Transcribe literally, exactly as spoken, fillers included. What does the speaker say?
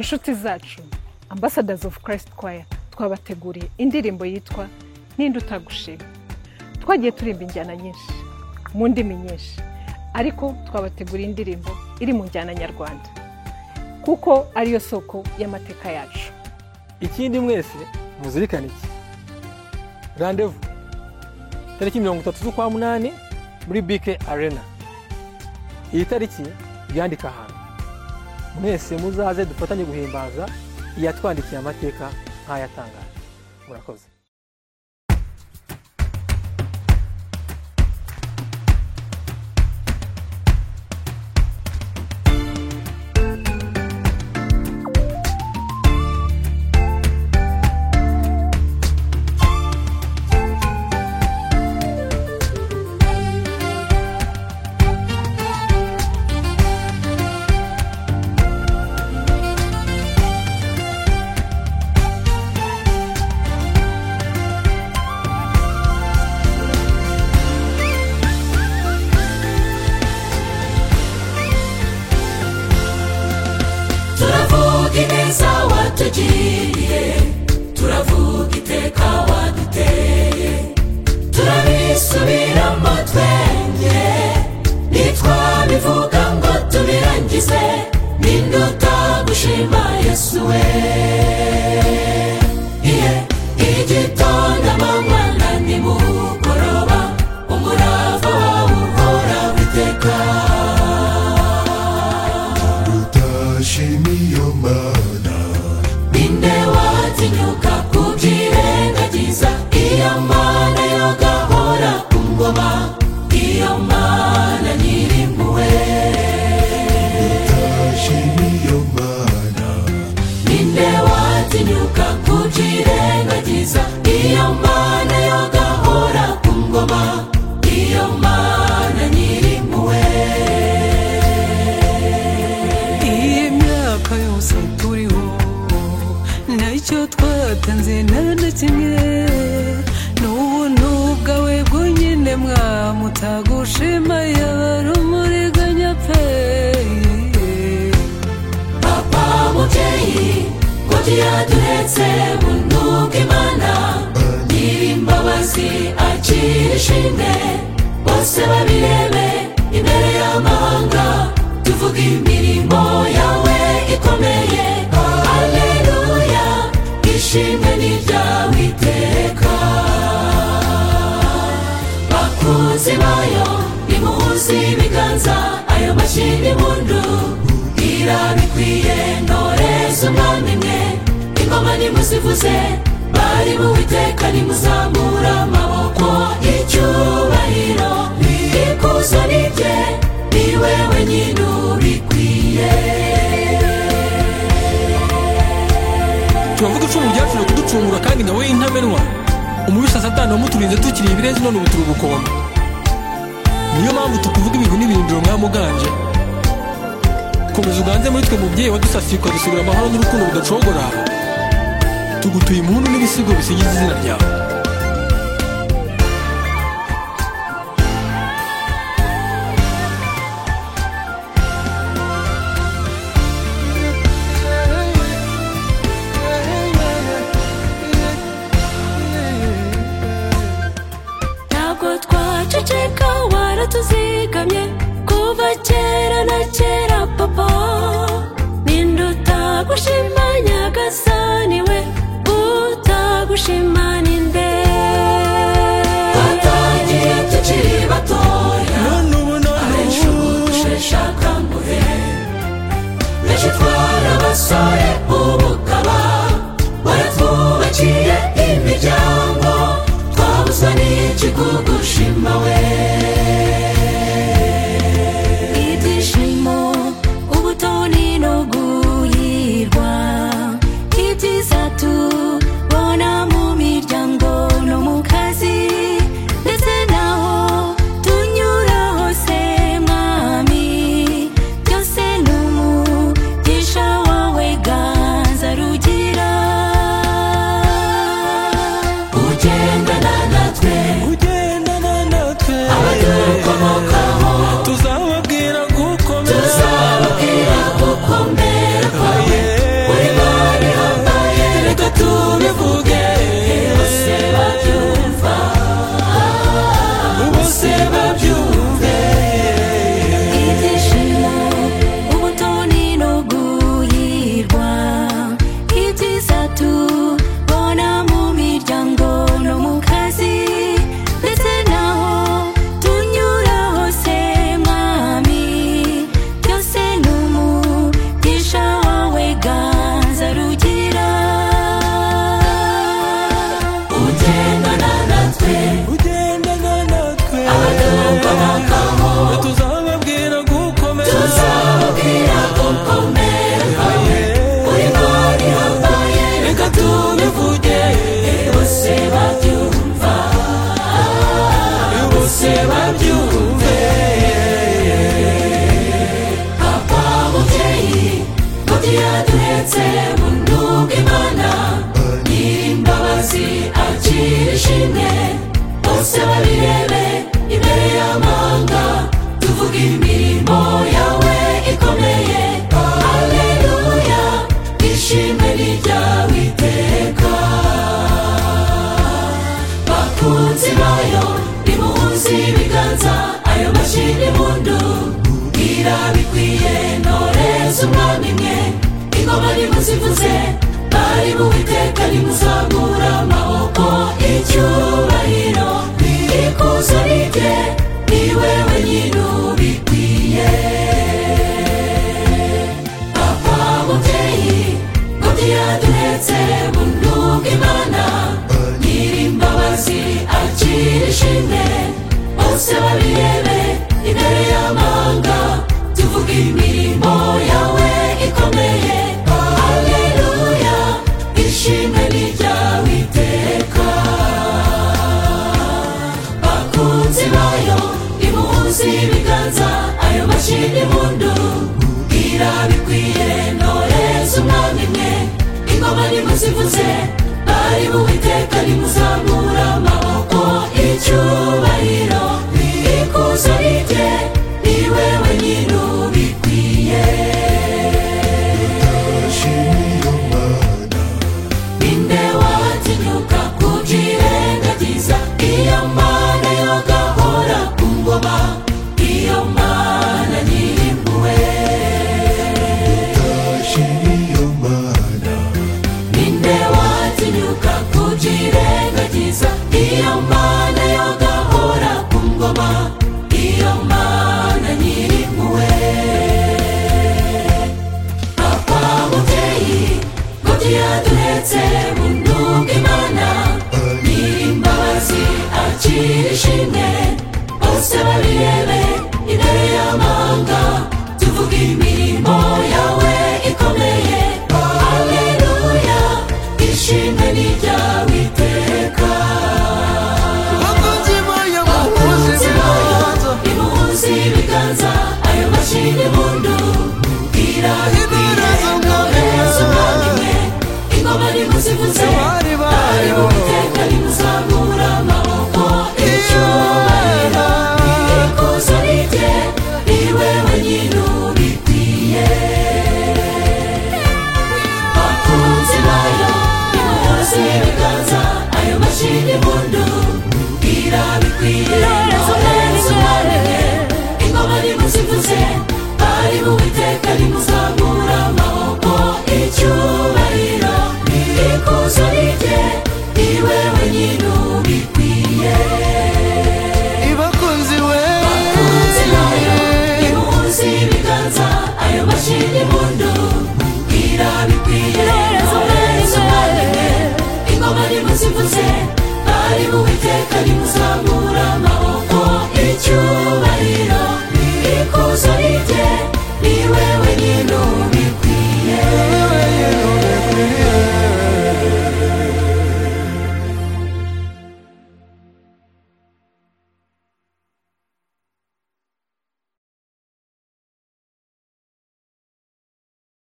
inshuti zacu Ambassadors of Christ Choir twabateguriye indirimbo yitwa Ninde utagushima. Twagiye turimba injyana nyinshi mu ndimi nyinshi, ariko twabateguriye indirimbo iri mu njyana nyarwanda kuko ariyo soko y'amateka yacu. Ikindi mwese muzirikana iki? Rendezvous tariki mirongo itatu z'ukwa munani muri B K Arena. Iyi tariki yandika ahantu mwese muzaze dufatanye guhimbaza iyatwandikiye amateka nk'ayatangaje. Murakoze. Turavuga turavuga iteka waduteye, turabisubiramo twenge, nitwabivuga ngo tubirangize. Ninde utagushima Yesu we? Iye igitondo amanywa na nimugoroba, umurava wawe uhora witeka. Udashimiyo Mana, ninde watinyuka kubyirengagiza? Iyo Mana yo gahora ku ngoma, iyo Mana nyirimpuhwe. udashimiyo Mana, ninde watinyuka kubyirengagiza? Iyo Mana yo gahora ku ngoma, iyo Mana nyirimpuhwe. Iyi myaka yose turiho ntacyo twatanze nta kimwe, n'ubuntu bwawe bwonyine mwamutagushima yabara umuriganya pe. Papa mubyeyi ngo yaduhetse buntu bw'Imana, nyir'imbabazi akira ishimwe, bose babirebe imbere y'amahanga, tuvuga imirimo yawe ikomeye. Haleluya, ishimwe ni ryawe iteka. Bakuzi bayo nimuhuze ibiganza, ayo mashyi n'impundu irabikwiye. Ntoreze umwami mwe, ingoma nimuzivuze, bari mu Uwiteka nimuzamura amaboko. Icyubahiro ikuzo ni rye, ni wewe nyine ubikwiye. Turavuga icumu ryacu no kuducungura kandi nawe intamenwa. Umubisha Satani wamuturinze tukiri ibirezi none ubu turi ubukombe. Niyo mpamvu tukuvuga ibintu n'ibirindiro mwamuganje. Komeza uganze muri twe mubyeyi wadusasiye ukadusubira amahoro n'urukundo budacogora. Tugutuye impundu n'ibisigo bisigize izina ryawe. Ntabwo twaceceka waratuzigamye kuva kera na kera papa. Ninde utagushima Nyagasani we? Utagushima ninde? Twatangiye tukiri batoya, abenshi ubu dusheshe akanguhe, benshi twarabasore ubu ukaba waratwubakiye imiryango. Twabuzwa n'iki kugushima we? Ibyishimo, ubutoni no guhirwa, ibyiza tubona mu miryango no mu kazi, ndetse naho tunyura hose mwami, byose n'umugisha wawe ganza rugira. Ugendana natwe, Ugendana natwe, abadukomoka yaduhetse mu nduga imana nyir'imbabazi akira ishimwe bose babirebe imbere y'amahanga tuvuga imirimo yawe ikomeye haleluya ishimwe ni ryawe iteka bakunzi bayo nimuhuze ibiganza ayo mashini mundu irabikwiye ntoreza umwami mwe ingoma nimuzivuze bari buwiteka nimuzamura amaboko icyubahiro ikuzo rye ni wewe nyine ubikwiye papa mubyeyi ngobyi yaduhetse mu nduga imana nyir'imbabazi akira ishimwe bose babirebe imbere y'amahanga tuvuga imirimo yawe ikomeye haleluya ishimwe ni ryawe iteka bakunzi bayo nimuhuze ibiganza ayo mashini mundu irabikwiye ntoreza umwami mwe ingoma nimuzivuze bari buwiteka nimuzamura amaboko icyubahiro ikuzo rye ni wewe nyine ubikwiye ninde watinyuka kubyirengagiza iyo mana yo gahora ku ngoma iyo mana nyir'impuhwe ninde watinyuka kubyirengagiza iyo mana yo gahora ku ngoma iyo mana nyir'impuhwe papa mubyeyi ngobyi yaduhetse mu nduga imana nyir'imbabazi akira ishimwe bose babirebe imbere y'amahanga tuvuga imirimo yawe ikomeye haleluya ishimwe ni ryawe iteka bakunzi bayo nimuhuze ibiganza ayo mashini mundu irabikwiye ntoreza umwami mwe ingoma nimuzivuze bari buwiteka nimuzamura amaboko icyubahiro ikuzo rye ni wewe nyine ubikwiye bakunzi bayo nimuhuze ibiganza ayo mashini mundu irabikwiye ntoreza umwami mwe ingoma nimuzivuze bari buwiteka nimuzamura amaboko icyubahiro ikuzo rye ni wewe nyine ubikwiye ibakunzi we bakunzi bayo nimuhuze ibiganza ayo mashini mundu irabikwiye